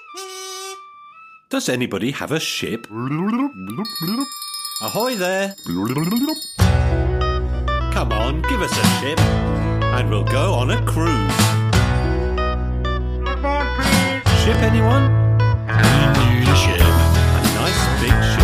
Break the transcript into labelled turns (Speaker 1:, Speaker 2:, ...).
Speaker 1: Does anybody have a ship? Ahoy there! Come on, give us a ship, and we'll go on a cruise. Ship anyone?
Speaker 2: We need a ship.
Speaker 1: A nice big ship.